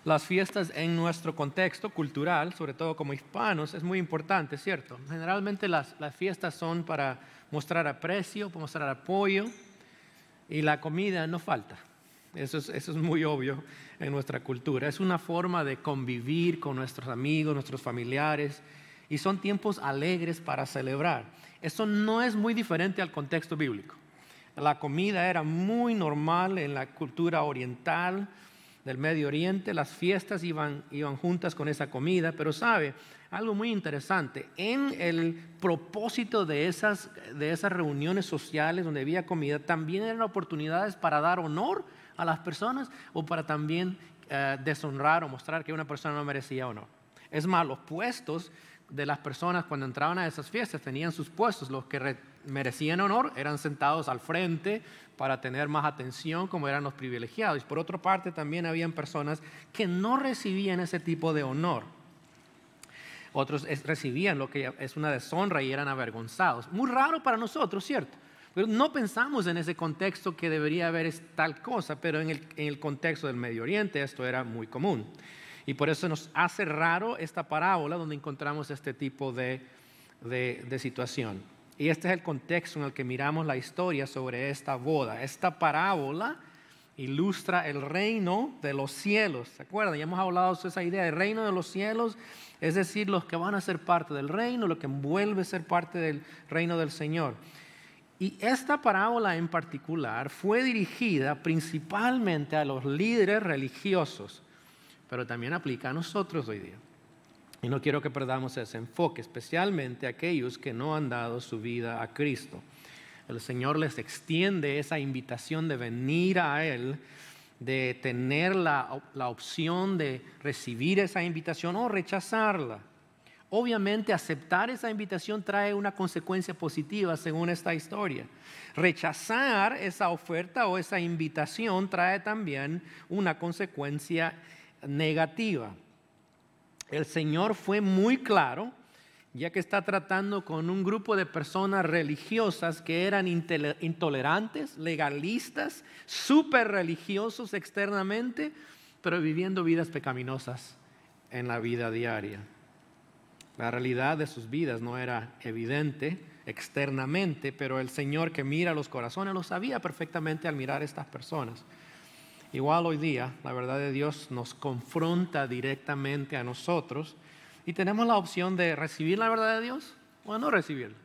Las fiestas en nuestro contexto cultural, sobre todo como hispanos, es muy importante, ¿cierto? Generalmente las fiestas son para mostrar aprecio, para mostrar apoyo, y la comida no falta. Eso es muy obvio en nuestra cultura. Es una forma de convivir con nuestros amigos, nuestros familiares, y son tiempos alegres para celebrar. Eso no es muy diferente al contexto bíblico. La comida era muy normal en la cultura oriental del Medio Oriente. Las fiestas iban juntas con esa comida, pero sabe, algo muy interesante, en el propósito de esas reuniones sociales donde había comida, también eran oportunidades para dar honor a las personas o para también deshonrar o mostrar que una persona no merecía honor. Es más, los puestos de las personas cuando entraban a esas fiestas tenían sus puestos. Los que merecían honor eran sentados al frente para tener más atención, como eran los privilegiados. Por otra parte, también habían personas que no recibían ese tipo de honor. Otros recibían lo que es una deshonra y eran avergonzados. Muy raro para nosotros, ¿cierto? Pero no pensamos en ese contexto que debería haber tal cosa, pero en el contexto del Medio Oriente esto era muy común. Y por eso nos hace raro esta parábola donde encontramos este tipo de situación. Y este es el contexto en el que miramos la historia sobre esta boda. Esta parábola ilustra el reino de los cielos. ¿Se acuerdan? Ya hemos hablado de esa idea del reino de los cielos, es decir, los que van a ser parte del reino, lo que envuelve ser parte del reino del Señor. Y esta parábola en particular fue dirigida principalmente a los líderes religiosos, pero también aplica a nosotros hoy día. Y no quiero que perdamos ese enfoque, especialmente a aquellos que no han dado su vida a Cristo. El Señor les extiende esa invitación de venir a Él, de tener la opción de recibir esa invitación o rechazarla. Obviamente, aceptar esa invitación trae una consecuencia positiva según esta historia. Rechazar esa oferta o esa invitación trae también una consecuencia negativa. El Señor fue muy claro, ya que está tratando con un grupo de personas religiosas que eran intolerantes, legalistas, súper religiosos externamente, pero viviendo vidas pecaminosas en la vida diaria. La realidad de sus vidas no era evidente externamente, pero el Señor que mira los corazones lo sabía perfectamente al mirar a estas personas. Igual hoy día, la verdad de Dios nos confronta directamente a nosotros y tenemos la opción de recibir la verdad de Dios o no recibirla.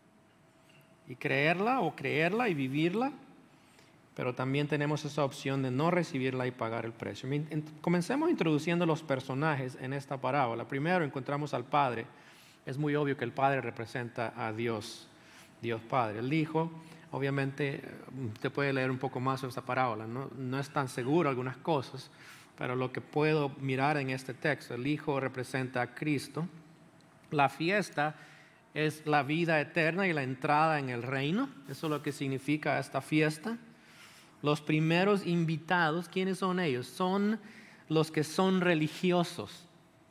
Y creerla y vivirla, pero también tenemos esa opción de no recibirla y pagar el precio. Comencemos introduciendo los personajes en esta parábola. Primero encontramos al Padre. Es muy obvio que el Padre representa a Dios, Dios Padre. El Hijo, obviamente, usted puede leer un poco más sobre esta parábola. No es tan seguro algunas cosas, pero lo que puedo mirar en este texto, el Hijo representa a Cristo. La fiesta es la vida eterna y la entrada en el reino. Eso es lo que significa esta fiesta. Los primeros invitados, ¿quiénes son ellos? Son los que son religiosos.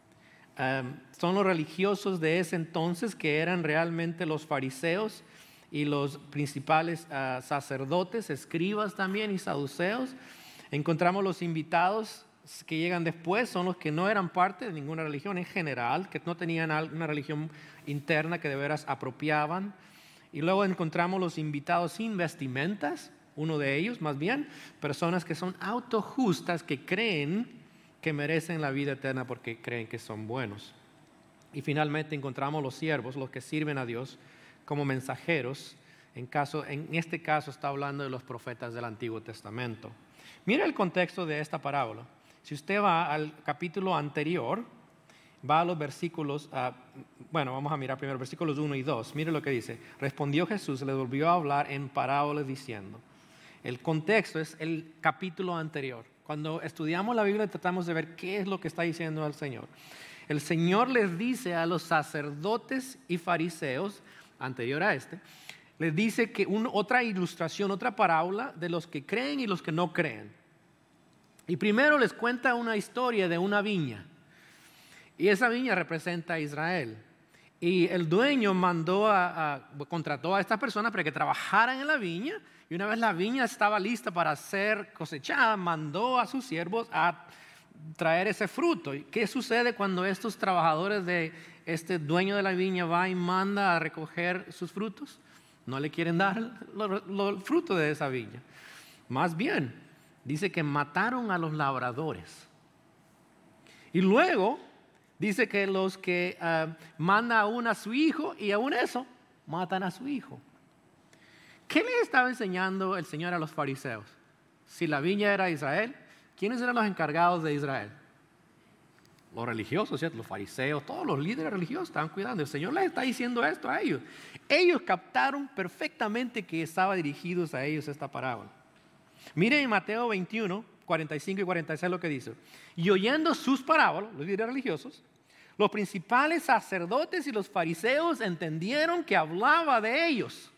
Son los religiosos de ese entonces que eran realmente los fariseos y los principales sacerdotes, escribas también y saduceos. Encontramos los invitados que llegan después, son los que no eran parte de ninguna religión en general, que no tenían una religión interna que de veras apropiaban. Y luego encontramos los invitados sin vestimentas, uno de ellos más bien, personas que son autojustas, que creen que merecen la vida eterna porque creen que son buenos. Y finalmente encontramos los siervos, los que sirven a Dios como mensajeros. En este caso está hablando de los profetas del Antiguo Testamento. Mira el contexto de esta parábola. Si usted va al capítulo anterior, va a los versículos, vamos a mirar primero versículos 1 y 2. Mire lo que dice. Respondió Jesús, le volvió a hablar en parábolas diciendo. El contexto es el capítulo anterior. Cuando estudiamos la Biblia tratamos de ver qué es lo que está diciendo el Señor. El Señor les dice a los sacerdotes y fariseos, anterior a les dice que otra ilustración, otra parábola de los que creen y los que no creen. Y primero les cuenta una historia de una viña. Y esa viña representa a Israel. Y el dueño contrató a estas personas para que trabajaran en la viña. Y una vez la viña estaba lista para ser cosechada, mandó a sus siervos a traer ese fruto. ¿Y qué sucede cuando estos trabajadores de este dueño de la viña va y manda a recoger sus frutos? No le quieren dar el fruto de esa viña. Más bien, dice que mataron a los labradores. Y luego dice que los que mandan aún a su hijo, y aún eso, matan a su hijo. ¿Qué le estaba enseñando el Señor a los fariseos? Si la viña era Israel, ¿quiénes eran los encargados de Israel? Los religiosos, ¿cierto? Los fariseos, todos los líderes religiosos estaban cuidando. El Señor les está diciendo esto a ellos. Ellos captaron perfectamente que estaba dirigidos a ellos esta parábola. Miren en Mateo 21, 45 y 46 lo que dice. Y oyendo sus parábolas, los líderes religiosos, los principales sacerdotes y los fariseos entendieron que hablaba de ellos.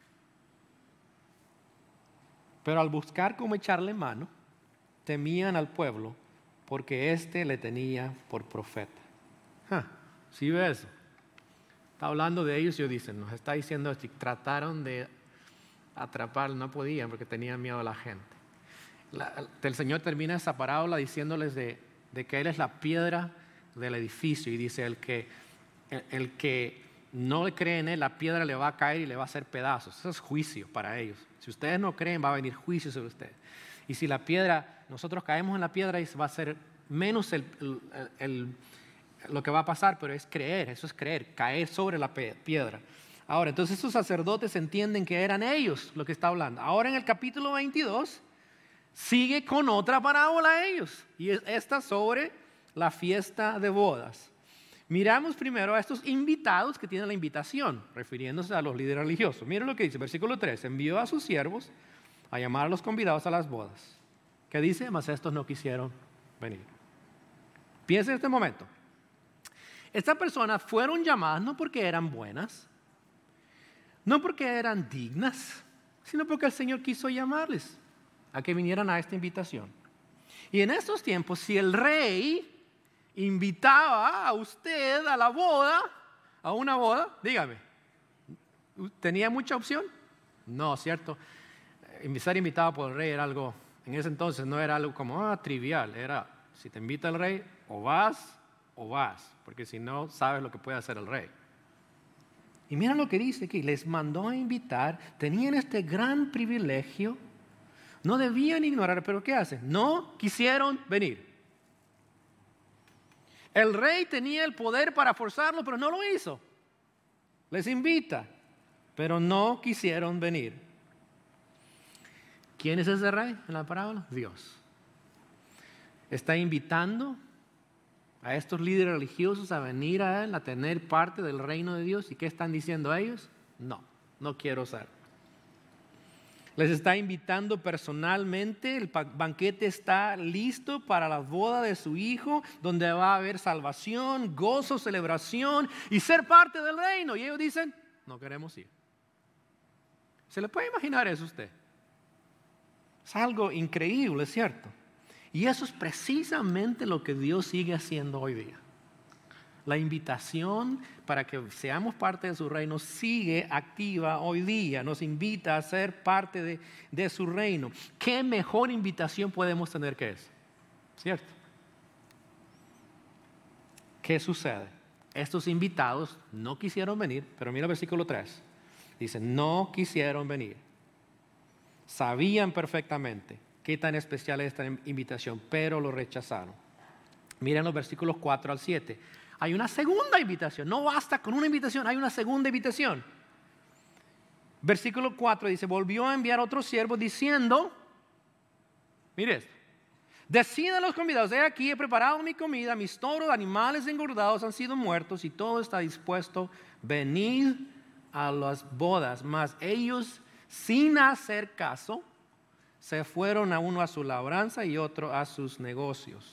Pero al buscar cómo echarle mano, temían al pueblo porque éste le tenía por profeta. ¿Sí ve eso? Está hablando de ellos y ellos dicen, nos está diciendo esto. Y trataron de atraparlo, no podían porque tenían miedo a la gente. El Señor termina esa parábola diciéndoles de que Él es la piedra del edificio. Y dice, el que no le cree en Él, la piedra le va a caer y le va a hacer pedazos. Eso es juicio para ellos. Si ustedes no creen, va a venir juicio sobre ustedes. Y si la piedra, nosotros caemos en la piedra y va a ser menos lo que va a pasar, pero es creer, eso es creer, caer sobre la piedra. Ahora, entonces esos sacerdotes entienden que eran ellos lo que está hablando. Ahora en el capítulo 22 sigue con otra parábola a ellos, y es esta sobre la fiesta de bodas. Miramos primero a estos invitados que tienen la invitación, refiriéndose a los líderes religiosos. Miren lo que dice, versículo 3, envió a sus siervos a llamar a los convidados a las bodas. ¿Qué dice? Mas estos no quisieron venir. Piensen en este momento. Estas personas fueron llamadas no porque eran buenas, no porque eran dignas, sino porque el Señor quiso llamarles a que vinieran a esta invitación. Y en estos tiempos, si el rey invitaba a usted a la boda, a una boda, dígame, ¿tenía mucha opción? No, ¿cierto? Ser invitado por el rey era algo, en ese entonces no era algo como trivial, era si te invita el rey, o vas, porque si no, sabes lo que puede hacer el rey. Y mira lo que dice aquí, les mandó a invitar, tenían este gran privilegio, no debían ignorar, pero ¿qué hacen? No quisieron venir. El rey tenía el poder para forzarlo, pero no lo hizo. Les invita, pero no quisieron venir. ¿Quién es ese rey en la parábola? Dios. Está invitando a estos líderes religiosos a venir a Él, a tener parte del reino de Dios. ¿Y qué están diciendo a ellos? No quiero ser. Les está invitando personalmente, el banquete está listo para la boda de su hijo, donde va a haber salvación, gozo, celebración y ser parte del reino. Y ellos dicen, no queremos ir. ¿Se le puede imaginar eso a usted? Es algo increíble, ¿cierto? Y eso es precisamente lo que Dios sigue haciendo hoy día. La invitación para que seamos parte de su reino sigue activa hoy día. Nos invita a ser parte de su reino. ¿Qué mejor invitación podemos tener que esa? ¿Cierto? ¿Qué sucede? Estos invitados no quisieron venir, pero mira el versículo 3. Dice, no quisieron venir. Sabían perfectamente qué tan especial es esta invitación, pero lo rechazaron. Miren los versículos 4 al 7. Hay una segunda invitación. No basta con una invitación, hay una segunda invitación. Versículo 4 dice, volvió a enviar otros siervos diciendo, mire esto, decid a los convidados, he aquí he preparado mi comida, mis toros, animales engordados han sido muertos y todo está dispuesto, venid a las bodas. Mas ellos, sin hacer caso, se fueron a uno a su labranza y otro a sus negocios.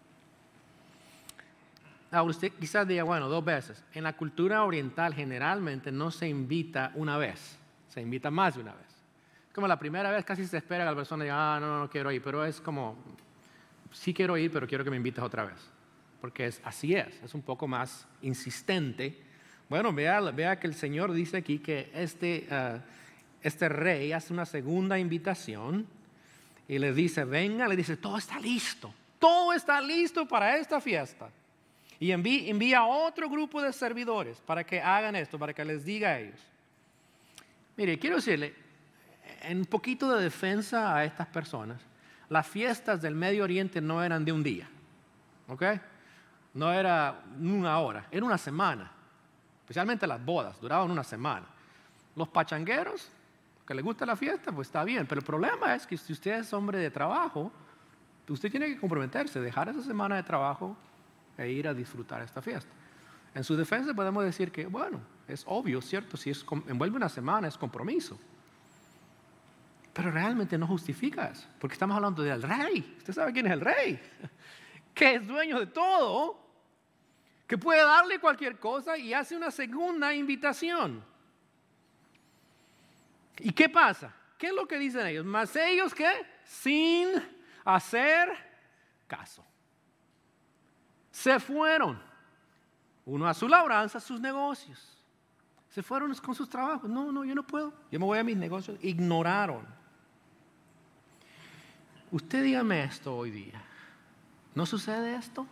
Ahora usted quizás diga, bueno, 2 veces. En la cultura oriental generalmente no se invita una vez, se invita más de una vez. Como la primera vez casi se espera que la persona diga, no quiero ir, pero es como, sí quiero ir, pero quiero que me invites otra vez. Porque así es un poco más insistente. Bueno, vea que el Señor dice aquí que este rey hace una segunda invitación y le dice, venga, le dice, todo está listo. Todo está listo para esta fiesta. Y envía a otro grupo de servidores para que hagan esto, para que les diga a ellos. Mire, quiero decirle, en un poquito de defensa a estas personas, las fiestas del Medio Oriente no eran de un día, ¿ok? No era una hora, era una semana. Especialmente las bodas, duraban una semana. Los pachangueros, que les gusta la fiesta, pues está bien. Pero el problema es que si usted es hombre de trabajo, usted tiene que comprometerse, dejar esa semana de trabajo e ir a disfrutar esta fiesta. En su defensa podemos decir que, bueno, es obvio, ¿cierto? Si envuelve una semana es compromiso. Pero realmente no justifica eso, porque estamos hablando del rey. Usted sabe quién es el rey, que es dueño de todo, que puede darle cualquier cosa y hace una segunda invitación. ¿Y qué pasa? ¿Qué es lo que dicen ellos? Mas ellos, ¿qué? Sin hacer caso. Se fueron, uno a su labranza, a sus negocios. Se fueron con sus trabajos. No, yo no puedo. Yo me voy a mis negocios. Ignoraron. Usted dígame esto hoy día. ¿No sucede esto?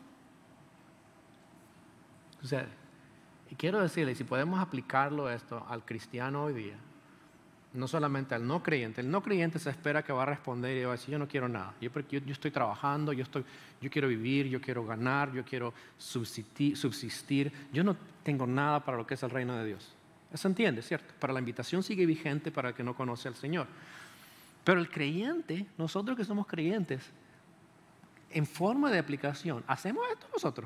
Sucede. Y quiero decirle, si podemos aplicarlo esto al cristiano hoy día, no solamente al no creyente. El no creyente se espera que va a responder y va a decir, yo no quiero nada. Yo estoy trabajando, yo quiero vivir, yo quiero ganar, yo quiero subsistir. Yo no tengo nada para lo que es el reino de Dios. Eso entiende, ¿cierto? Para la invitación sigue vigente para el que no conoce al Señor. Pero el creyente, nosotros que somos creyentes, en forma de aplicación, ¿hacemos esto nosotros?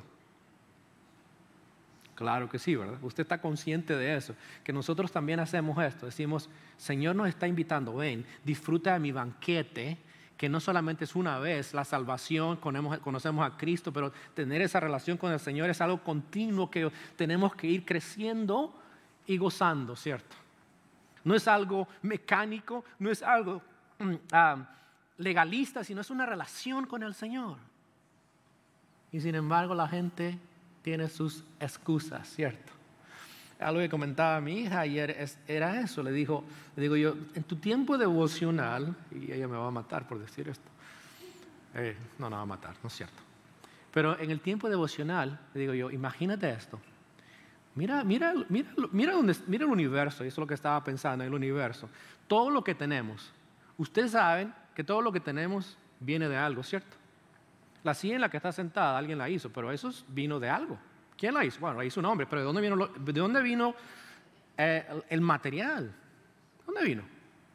Claro que sí, ¿verdad? Usted está consciente de eso, que nosotros también hacemos esto. Decimos, Señor nos está invitando, ven, disfruta de mi banquete, que no solamente es una vez la salvación, conocemos a Cristo, pero tener esa relación con el Señor es algo continuo que tenemos que ir creciendo y gozando, ¿cierto? No es algo mecánico, no es algo legalista, sino es una relación con el Señor. Y sin embargo la gente tiene sus excusas, ¿cierto? Algo que comentaba mi hija ayer era eso. Le digo yo, en tu tiempo devocional, y ella me va a matar por decir esto. No va a matar, no es cierto. Pero en el tiempo devocional, le digo yo, imagínate esto. Mira el universo, y eso es lo que estaba pensando, en el universo. Todo lo que tenemos, ustedes saben que todo lo que tenemos viene de algo, ¿cierto? La silla en la que está sentada, alguien la hizo, pero eso vino de algo. ¿Quién la hizo? Bueno, la hizo un hombre, pero ¿de dónde vino el material? ¿Dónde vino?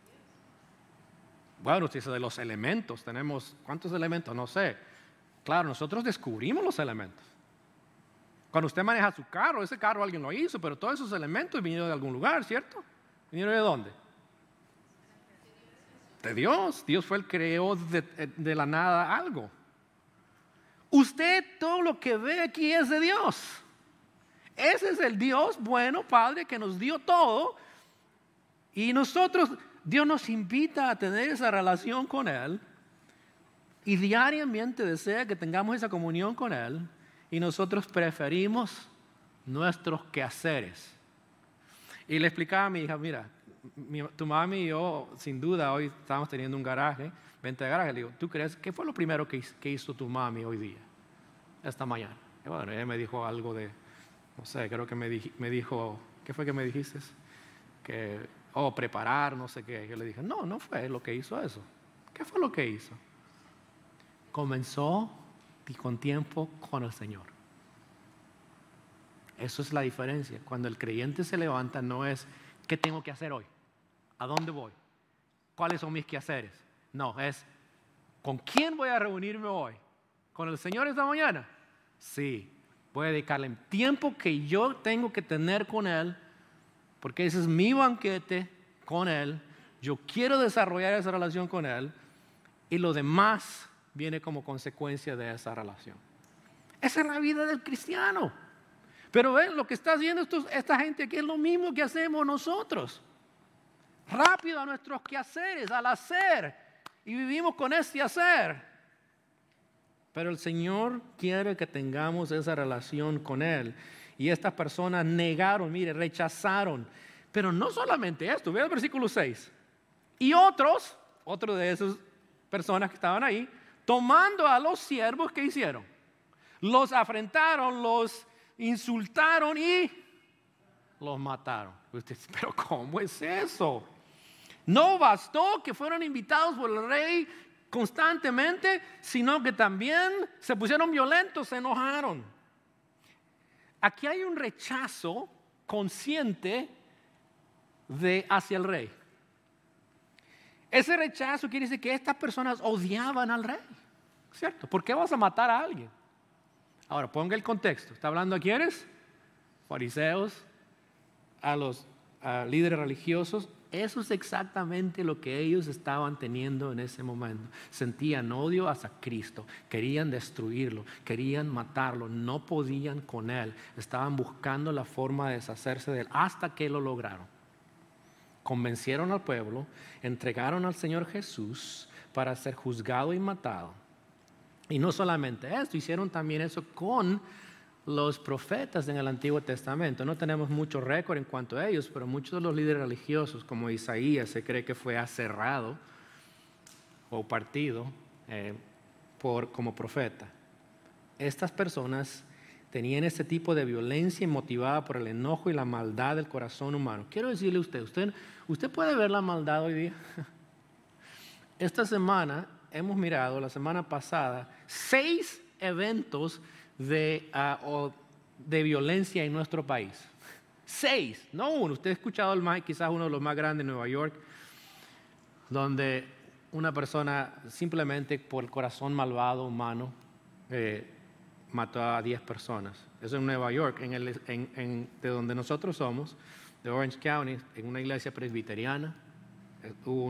Bueno, usted dice de los elementos. Tenemos, ¿cuántos elementos? No sé. Claro, nosotros descubrimos los elementos. Cuando usted maneja su carro, ese carro alguien lo hizo, pero todos esos elementos vinieron de algún lugar, ¿cierto? ¿Vinieron de dónde? De Dios. Dios fue el que creó de la nada algo. Usted, todo lo que ve aquí es de Dios. Ese es el Dios bueno, Padre, que nos dio todo. Y nosotros, Dios nos invita a tener esa relación con Él. Y diariamente desea que tengamos esa comunión con Él. Y nosotros preferimos nuestros quehaceres. Y le explicaba a mi hija, mira, tu mami y yo, sin duda, hoy estamos teniendo un garaje, venta de garaje. Le digo, ¿tú crees qué fue lo primero que hizo tu mami hoy día, esta mañana? Y bueno, ella me dijo algo de, no sé, creo que me dijo, ¿qué fue que me dijiste? Que, preparar, no sé qué. Yo le dije, no fue lo que hizo eso. ¿Qué fue lo que hizo? Comenzó con tiempo con el Señor. Eso es la diferencia. Cuando el creyente se levanta, no es ¿qué tengo que hacer hoy? ¿A dónde voy? ¿Cuáles son mis quehaceres? No, es ¿con quién voy a reunirme hoy? ¿Con el Señor esta mañana? Sí, voy a dedicarle el tiempo que yo tengo que tener con Él, porque ese es mi banquete con Él. Yo quiero desarrollar esa relación con Él y lo demás viene como consecuencia de esa relación. Esa es la vida del cristiano. Pero ven, lo que está haciendo esta gente aquí es lo mismo que hacemos nosotros. Rápido a nuestros quehaceres, al hacer. Y vivimos con este hacer. Pero el Señor quiere que tengamos esa relación con Él. Y estas personas negaron, rechazaron. Pero no solamente esto, ve el versículo 6. Y otros de esas personas que estaban ahí, tomando a los siervos, ¿qué hicieron? Los afrentaron, los insultaron y los mataron. Usted dice, pero ¿cómo es eso? No bastó que fueron invitados por el rey constantemente, sino que también se pusieron violentos, se enojaron. Aquí hay un rechazo consciente hacia el rey. Ese rechazo quiere decir que estas personas odiaban al rey, ¿cierto? ¿Por qué vas a matar a alguien? Ahora, ponga el contexto. ¿Está hablando a quiénes? Fariseos, a los líderes religiosos. Eso es exactamente lo que ellos estaban teniendo en ese momento. Sentían odio hacia Cristo, querían destruirlo, querían matarlo, no podían con él. Estaban buscando la forma de deshacerse de él hasta que lo lograron. Convencieron al pueblo, entregaron al Señor Jesús para ser juzgado y matado. Y no solamente esto, hicieron también eso con los profetas en el Antiguo Testamento. No tenemos mucho récord en cuanto a ellos, pero muchos de los líderes religiosos, como Isaías, se cree que fue aserrado o partido como profeta. Estas personas tenían este tipo de violencia motivada por el enojo y la maldad del corazón humano. Quiero decirle a usted puede ver la maldad hoy día. Esta semana hemos mirado, la semana pasada, 6 eventos de violencia en nuestro país. 6, no uno. Usted ha escuchado quizás uno de los más grandes en Nueva York, donde una persona simplemente por el corazón malvado humano mató a 10 personas. Eso en Nueva York, de donde nosotros somos, de Orange County, en una iglesia presbiteriana. Hubo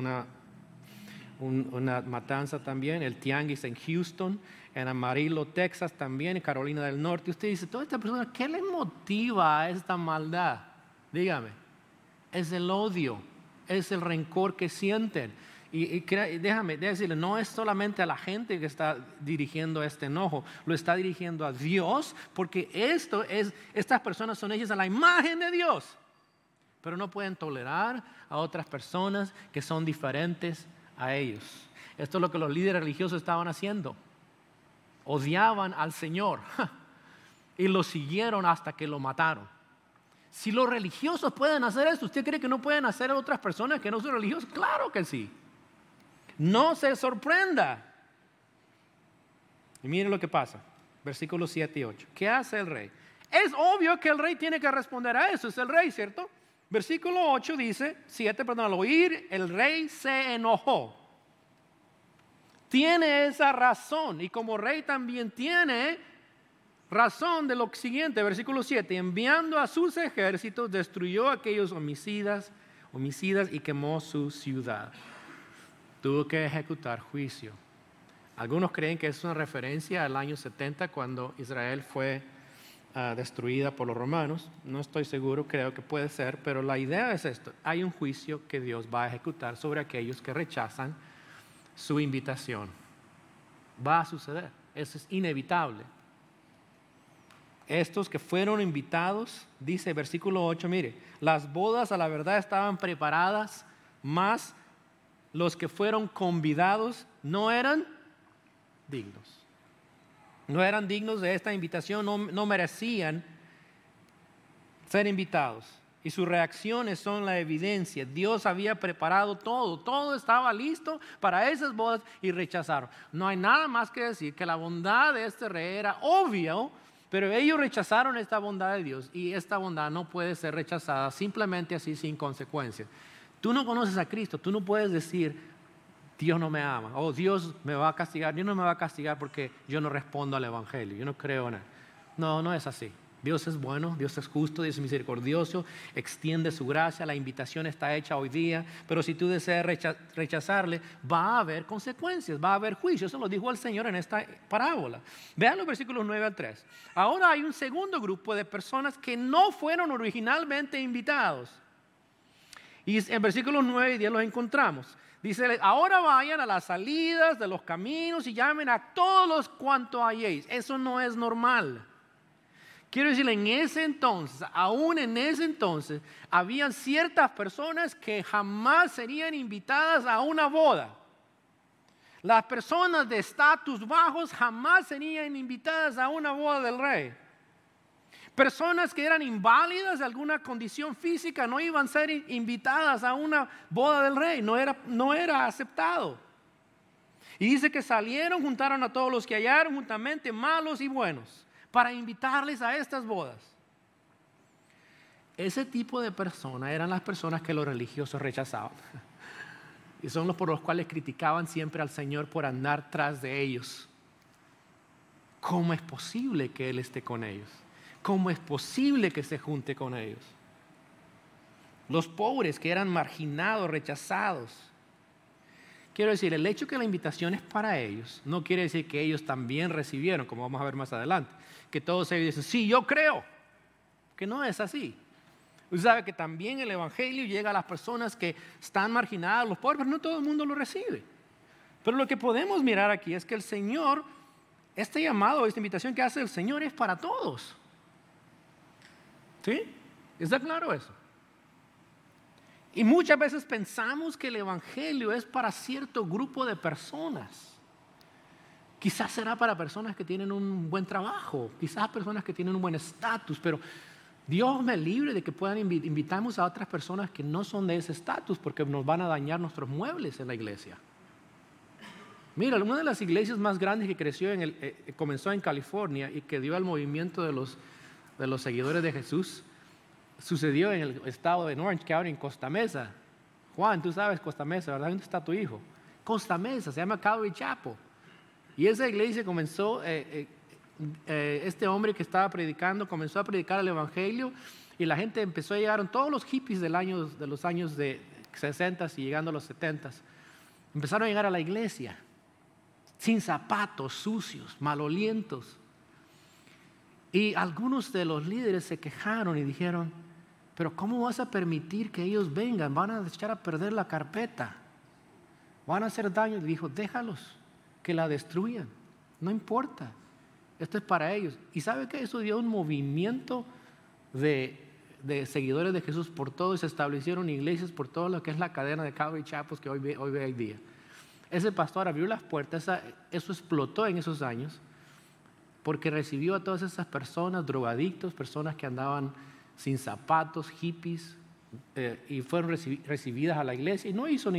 una matanza también, el tianguis en Houston, en Amarillo, Texas también, en Carolina del Norte. Y usted dice, toda esta persona, ¿qué le motiva a esta maldad? Dígame, es el odio, es el rencor que sienten. Y déjame decirle, no es solamente a la gente que está dirigiendo este enojo, lo está dirigiendo a Dios, porque estas personas son hechas a la imagen de Dios, pero no pueden tolerar a otras personas que son diferentes a ellos. Esto es lo que los líderes religiosos estaban haciendo. Odiaban al Señor y lo siguieron hasta que lo mataron. Si los religiosos pueden hacer esto, ¿usted cree que no pueden hacer a otras personas que no son religiosas? Claro que sí. No se sorprenda. Y miren lo que pasa. Versículos 7 y 8. ¿Qué hace el rey? Es obvio que el rey tiene que responder a eso. Es el rey, ¿cierto? Versículo 8 dice, 7, perdón, al oír el rey se enojó. Tiene esa razón. Y como rey también tiene razón de lo siguiente. Versículo 7. Enviando a sus ejércitos, destruyó a aquellos homicidas y quemó su ciudad. Tuvo que ejecutar juicio. Algunos creen que es una referencia al año 70 cuando Israel fue destruida por los romanos. No estoy seguro, creo que puede ser, pero la idea es esto. Hay un juicio que Dios va a ejecutar sobre aquellos que rechazan su invitación. Va a suceder, eso es inevitable. Estos que fueron invitados, dice versículo 8, mire, las bodas a la verdad estaban preparadas, mas los que fueron convidados no eran dignos. No eran dignos de esta invitación, no merecían ser invitados. Y sus reacciones son la evidencia. Dios había preparado todo estaba listo para esas bodas y rechazaron. No hay nada más que decir que la bondad de este rey era obvio, pero ellos rechazaron esta bondad de Dios y esta bondad no puede ser rechazada simplemente así sin consecuencias. Tú no conoces a Cristo, tú no puedes decir, Dios no me ama, o Dios me va a castigar. Dios no me va a castigar porque yo no respondo al Evangelio, yo no creo en él. No es así. Dios es bueno, Dios es justo, Dios es misericordioso, extiende su gracia, la invitación está hecha hoy día, pero si tú deseas rechazarle, va a haber consecuencias, va a haber juicio. Eso lo dijo el Señor en esta parábola. Vean los versículos 9 al 3. Ahora hay un segundo grupo de personas que no fueron originalmente invitados. Y en versículos 9 y 10 los encontramos. Dice, ahora vayan a las salidas de los caminos y llamen a todos los cuanto halléis. Eso no es normal. Quiero decir, en ese entonces, aún en ese entonces, habían ciertas personas que jamás serían invitadas a una boda. Las personas de estatus bajos jamás serían invitadas a una boda del rey. Personas que eran inválidas de alguna condición física no iban a ser invitadas a una boda del rey. No era aceptado. Y dice que salieron, juntaron a todos los que hallaron juntamente, malos y buenos, para invitarles a estas bodas. Ese tipo de personas eran las personas que los religiosos rechazaban. Y son los por los cuales criticaban siempre al Señor por andar tras de ellos. ¿Cómo es posible que Él esté con ellos? ¿Cómo es posible que se junte con ellos? Los pobres que eran marginados, rechazados. Quiero decir, el hecho que la invitación es para ellos no quiere decir que ellos también recibieron, como vamos a ver más adelante. Que todos ellos dicen, sí, yo creo. Que no es así. Usted sabe que también el evangelio llega a las personas que están marginadas, los pobres, pero no todo el mundo lo recibe. Pero lo que podemos mirar aquí es que el Señor, este llamado, esta invitación que hace el Señor es para todos. ¿Sí? ¿Está claro eso? Y muchas veces pensamos que el evangelio es para cierto grupo de personas. Quizás será para personas que tienen un buen trabajo, quizás personas que tienen un buen estatus, pero Dios me libre de que puedan invitarnos a otras personas que no son de ese estatus porque nos van a dañar nuestros muebles en la iglesia. Mira, una de las iglesias más grandes que creció comenzó en California y que dio al movimiento de los seguidores de Jesús, sucedió en el estado de Orange County, en Costa Mesa. Juan, tú sabes Costa Mesa, ¿verdad? ¿Dónde está tu hijo? Costa Mesa, se llama Calvary Chapel. Y esa iglesia comenzó, este hombre que estaba predicando, comenzó a predicar el evangelio y la gente empezó a llegar, todos los hippies de los años de 60 y llegando a los 70, empezaron a llegar a la iglesia, sin zapatos, sucios, malolientos. Y algunos de los líderes se quejaron y dijeron, pero ¿cómo vas a permitir que ellos vengan? Van a echar a perder la carpeta, van a hacer daño. Y dijo, déjalos que la destruyan, no importa, esto es para ellos. Y ¿sabe qué? Eso dio un movimiento de seguidores de Jesús por todo y se establecieron iglesias por todo lo que es la cadena de Calvary Chapels que hoy ve hoy día. Ese pastor abrió las puertas, eso explotó en esos años porque recibió a todas esas personas, drogadictos, personas que andaban sin zapatos, hippies, y fueron recibidas a la iglesia y no hizo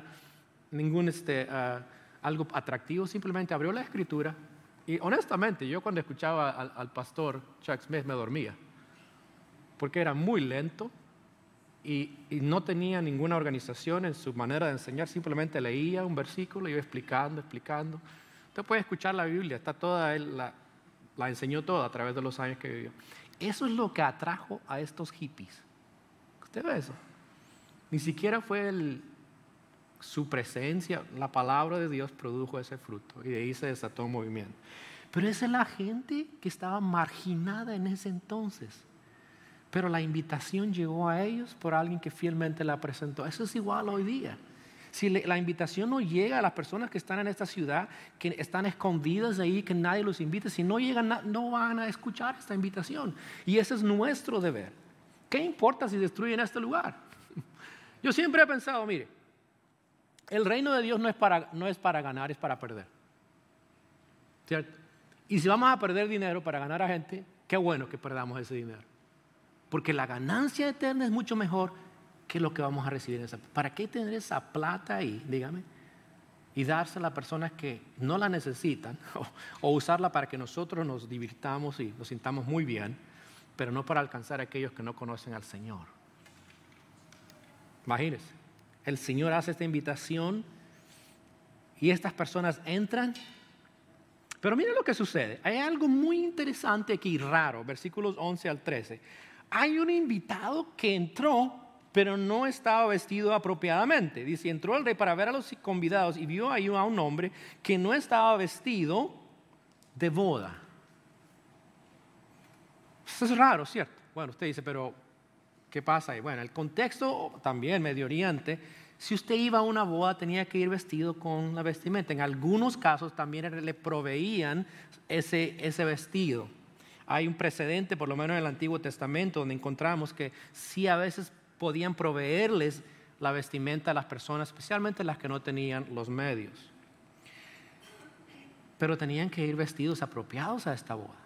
algo atractivo, simplemente abrió la escritura. Y honestamente, yo cuando escuchaba al pastor Chuck Smith me dormía, porque era muy lento y no tenía ninguna organización en su manera de enseñar, simplemente leía un versículo y iba explicando. Usted puede escuchar la Biblia, está toda, él la enseñó toda a través de los años que vivió. Eso es lo que atrajo a estos hippies. ¿Usted ve eso? Ni siquiera fue su presencia, la palabra de Dios produjo ese fruto y de ahí se desató un movimiento. Pero esa es la gente que estaba marginada en ese entonces. Pero la invitación llegó a ellos por alguien que fielmente la presentó. Eso es igual hoy día. Si la invitación no llega a las personas que están en esta ciudad, que están escondidas ahí, que nadie los invita, si no llegan, no van a escuchar esta invitación. Y ese es nuestro deber. ¿Qué importa si destruyen este lugar? Yo siempre he pensado, mire, el reino de Dios no es para ganar, es para perder. ¿Cierto? Y si vamos a perder dinero para ganar a gente, qué bueno que perdamos ese dinero. Porque la ganancia eterna es mucho mejor que lo que vamos a recibir en esa. ¿Para qué tener esa plata ahí, dígame? Y dársela a personas que no la necesitan o usarla para que nosotros nos divirtamos y nos sintamos muy bien, pero no para alcanzar a aquellos que no conocen al Señor. Imagínense, el Señor hace esta invitación y estas personas entran. Pero miren lo que sucede. Hay algo muy interesante aquí, raro, versículos 11 al 13. Hay un invitado que entró, pero no estaba vestido apropiadamente. Dice, entró el rey para ver a los convidados y vio ahí a un hombre que no estaba vestido de boda. Eso es raro, ¿cierto? Bueno, usted dice, pero ¿qué pasa ahí? Bueno, el contexto también, Medio Oriente, si usted iba a una boda tenía que ir vestido con la vestimenta. En algunos casos también le proveían ese vestido. Hay un precedente, por lo menos en el Antiguo Testamento, donde encontramos que sí a veces podían proveerles la vestimenta a las personas, especialmente las que no tenían los medios. pero tenían que ir vestidos apropiados a esta boda.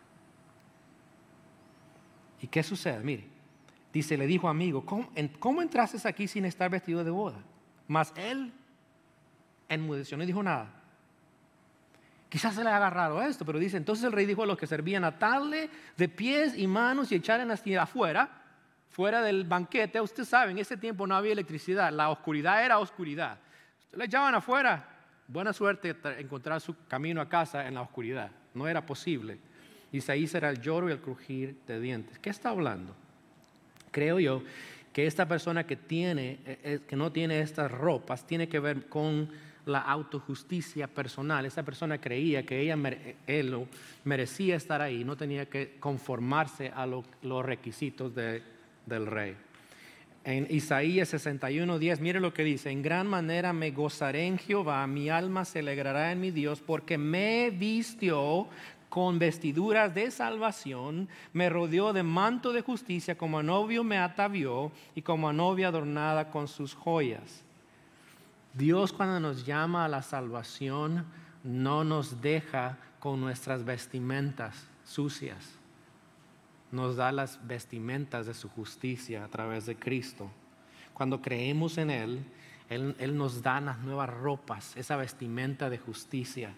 ¿Y qué sucede? Mire, dice, le dijo, amigo, ¿cómo entraste aquí sin estar vestido de boda? Mas él enmudeció, no dijo nada. Quizás se le ha agarrado esto, pero dice, entonces el rey dijo a los que servían, atarle de pies y manos y echar en las tiendas fuera del banquete. Usted sabe, en ese tiempo no había electricidad, la oscuridad era oscuridad. Le echaban afuera, buena suerte encontrar su camino a casa en la oscuridad. No era posible. Dice, ahí será el lloro y el crujir de dientes. ¿Qué está hablando? Creo yo que esta persona que no tiene estas ropas tiene que ver con la autojusticia personal. Esta persona creía que él merecía estar ahí, no tenía que conformarse a los requisitos del rey. En Isaías 61:10, mire lo que dice, en gran manera me gozaré en Jehová, mi alma se alegrará en mi Dios, porque me vistió con vestiduras de salvación, me rodeó de manto de justicia, como a novio me atavió y como a novia adornada con sus joyas. Dios, cuando nos llama a la salvación, no nos deja con nuestras vestimentas sucias. Nos da las vestimentas de su justicia a través de Cristo. Cuando creemos en Él nos da las nuevas ropas, esa vestimenta de justicia.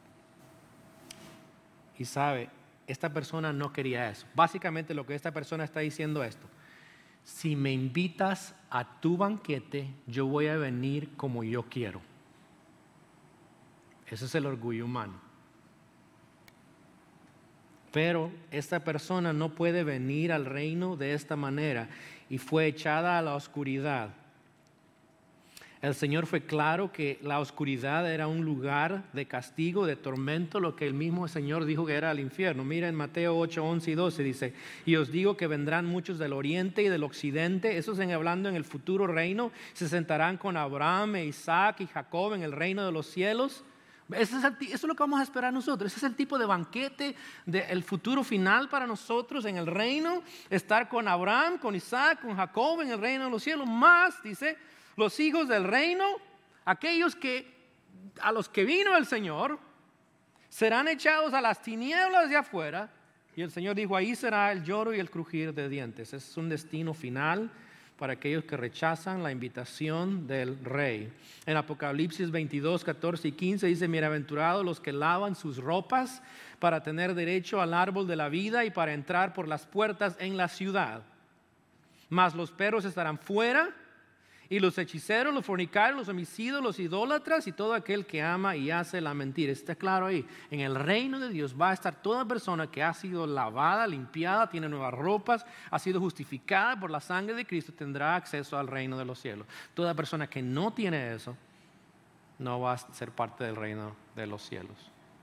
Y sabe, esta persona no quería eso. Básicamente lo que esta persona está diciendo es esto: si me invitas a tu banquete, yo voy a venir como yo quiero. Ese es el orgullo humano. Pero esta persona no puede venir al reino de esta manera y fue echada a la oscuridad. El Señor fue claro que la oscuridad era un lugar de castigo, de tormento, lo que el mismo Señor dijo que era el infierno. Mira en Mateo 8:11 y 12 dice, y os digo que vendrán muchos del oriente y del occidente, esos hablando en el futuro reino, se sentarán con Abraham, Isaac y Jacob en el reino de los cielos. Eso es lo que vamos a esperar nosotros. Ese es el tipo de banquete del futuro final para nosotros en el reino, estar con Abraham, con Isaac, con Jacob en el reino de los cielos. Más, dice, los hijos del reino, aquellos a los que vino el Señor, serán echados a las tinieblas de afuera. Y el Señor dijo, ahí será el lloro y el crujir de dientes. Es un destino final para aquellos que rechazan la invitación del Rey. En Apocalipsis 22, 14 y 15 dice, bienaventurados los que lavan sus ropas para tener derecho al árbol de la vida y para entrar por las puertas en la ciudad. Mas los perros estarán fuera, y los hechiceros, los fornicarios, los homicidas, los idólatras y todo aquel que ama y hace la mentira. Está claro ahí, en el reino de Dios va a estar toda persona que ha sido lavada, limpiada, tiene nuevas ropas, ha sido justificada por la sangre de Cristo, tendrá acceso al reino de los cielos. Toda persona que no tiene eso, no va a ser parte del reino de los cielos.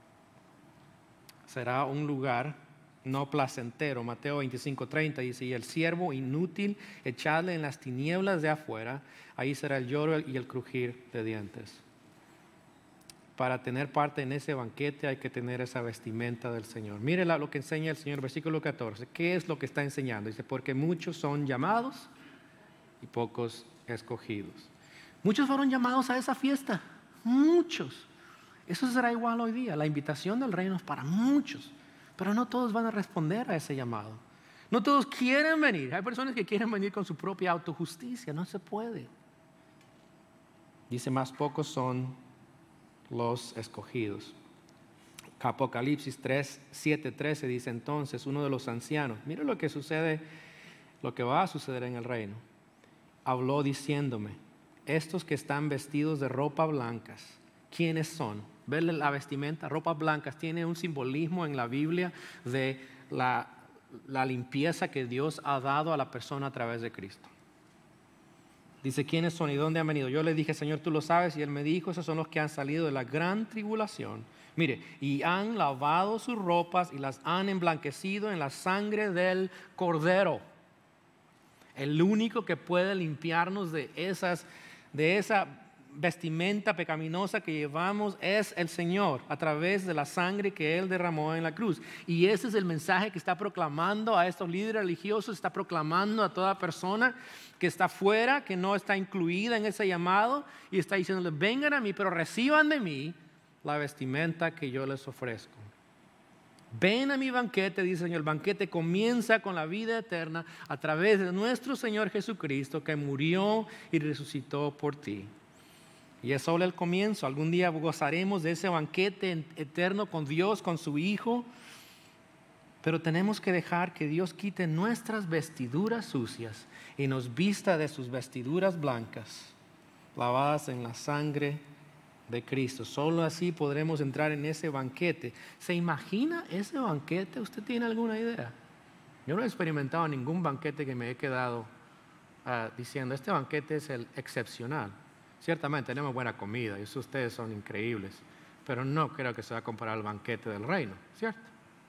Será un lugar no placentero. Mateo 25:30 dice, y el siervo inútil echadle en las tinieblas de afuera, ahí será el lloro y el crujir de dientes. Para tener parte en ese banquete hay que tener esa vestimenta del Señor. Mire lo que enseña el Señor, versículo 14. ¿Qué es lo que está enseñando? Dice, porque muchos son llamados y pocos escogidos. Muchos fueron llamados a esa fiesta, muchos. Eso será igual hoy día. La invitación del reino es para muchos, pero no todos van a responder a ese llamado. No todos quieren venir. Hay personas que quieren venir con su propia autojusticia. No se puede. Dice, más pocos son los escogidos. Apocalipsis 7:13 dice, entonces uno de los ancianos, mire lo que sucede, lo que va a suceder en el reino. Habló diciéndome, estos que están vestidos de ropa blancas, ¿quiénes son? Ver la vestimenta, ropas blancas, tiene un simbolismo en la Biblia de la limpieza que Dios ha dado a la persona a través de Cristo. Dice, ¿quiénes son y dónde han venido? Yo le dije, Señor, tú lo sabes. Y Él me dijo, esos son los que han salido de la gran tribulación. Mire, y han lavado sus ropas y las han emblanquecido en la sangre del Cordero. El único que puede limpiarnos de esa vestimenta pecaminosa que llevamos es el Señor a través de la sangre que Él derramó en la cruz. Y ese es el mensaje que está proclamando a estos líderes religiosos, está proclamando a toda persona que está fuera, que no está incluida en ese llamado, y está diciéndoles, vengan a mí, pero reciban de mí la vestimenta que yo les ofrezco. Ven a mi banquete, dice el Señor. El banquete comienza con la vida eterna a través de nuestro Señor Jesucristo, que murió y resucitó por ti. Y es solo el comienzo. Algún día gozaremos de ese banquete eterno con Dios, con su Hijo. Pero tenemos que dejar que Dios quite nuestras vestiduras sucias y nos vista de sus vestiduras blancas, lavadas en la sangre de Cristo. Solo así podremos entrar en ese banquete. ¿Se imagina ese banquete? ¿Usted tiene alguna idea? Yo no he experimentado ningún banquete que me he quedado diciendo, este banquete es el excepcional. Ciertamente tenemos buena comida y eso ustedes son increíbles, pero no creo que se va a comparar al banquete del reino, ¿cierto?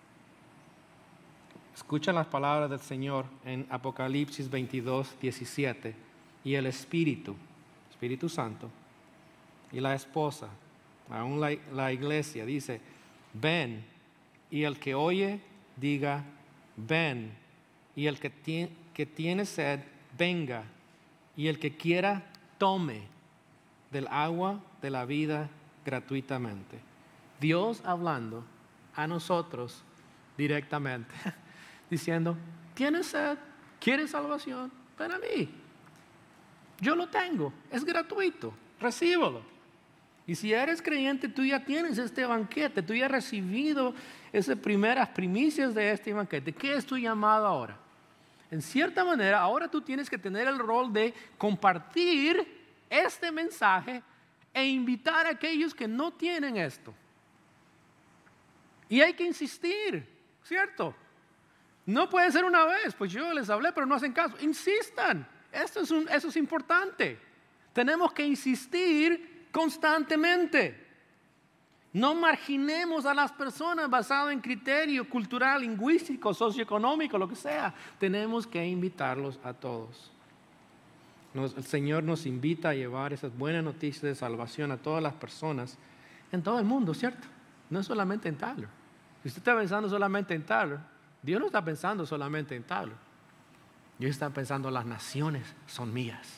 Escucha las palabras del Señor en Apocalipsis 22, 17. Y el Espíritu Santo, y la esposa, aún la iglesia, dice, ven. Y el que oye, diga, ven. Y el que tiene sed, venga. Y el que quiera, tome del agua de la vida gratuitamente. Dios hablando a nosotros directamente, diciendo, ¿tienes sed? ¿Quieres salvación? Ven a mí. Yo lo tengo, es gratuito, recíbelo. Y si eres creyente, tú ya tienes este banquete, tú ya has recibido esas primeras primicias de este banquete. ¿Qué es tu llamado ahora? En cierta manera, ahora tú tienes que tener el rol de compartir este mensaje e invitar a aquellos que no tienen esto. Y hay que insistir, ¿cierto? No puede ser una vez, pues yo les hablé, pero no hacen caso. Insistan, eso es importante. Tenemos que insistir constantemente. No marginemos a las personas basado en criterio cultural, lingüístico, socioeconómico, lo que sea. Tenemos que invitarlos a todos. El Señor nos invita a llevar esas buenas noticias de salvación a todas las personas en todo el mundo, ¿cierto? No solamente en Tyler. Si usted está pensando solamente en Tyler, Dios no está pensando solamente en Tyler. Dios está pensando, las naciones son mías.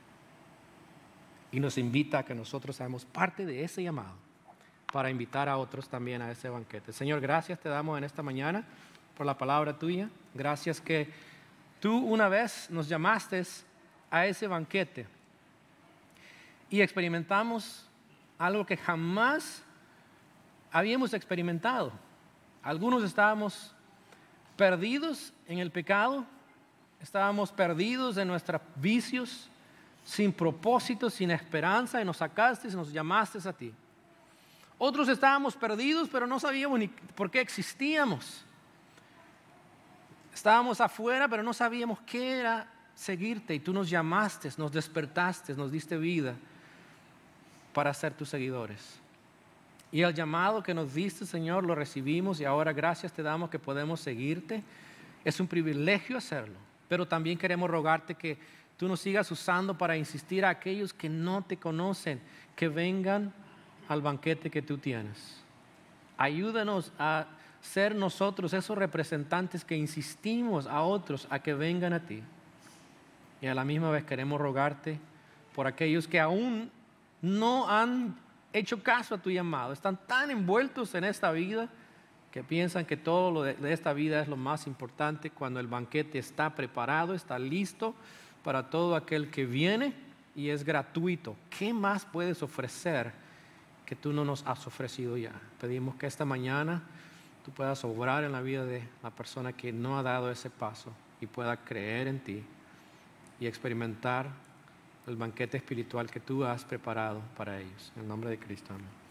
Y nos invita a que nosotros seamos parte de ese llamado para invitar a otros también a ese banquete. Señor, gracias te damos en esta mañana por la palabra tuya. Gracias que tú una vez nos llamaste a ese banquete y experimentamos algo que jamás habíamos experimentado. Algunos estábamos perdidos en el pecado, estábamos perdidos en nuestros vicios, sin propósito, sin esperanza, y nos sacaste y nos llamaste a ti. Otros estábamos perdidos, pero no sabíamos ni por qué existíamos. Estábamos afuera, pero no sabíamos qué era seguirte, y tú nos llamaste, nos despertaste, nos diste vida para ser tus seguidores. Y el llamado que nos diste, Señor, lo recibimos, y ahora gracias te damos que podemos seguirte. Es un privilegio hacerlo, pero también queremos rogarte que tú nos sigas usando para insistir a aquellos que no te conocen, que vengan al banquete que tú tienes. Ayúdanos a ser nosotros esos representantes que insistimos a otros a que vengan a ti. Y a la misma vez queremos rogarte por aquellos que aún no han hecho caso a tu llamado, están tan envueltos en esta vida que piensan que todo lo de esta vida es lo más importante, cuando el banquete está preparado, está listo para todo aquel que viene y es gratuito. ¿Qué más puedes ofrecer que tú no nos has ofrecido ya? Pedimos que esta mañana tú puedas obrar en la vida de la persona que no ha dado ese paso y pueda creer en ti y experimentar el banquete espiritual que tú has preparado para ellos. En el nombre de Cristo, amén.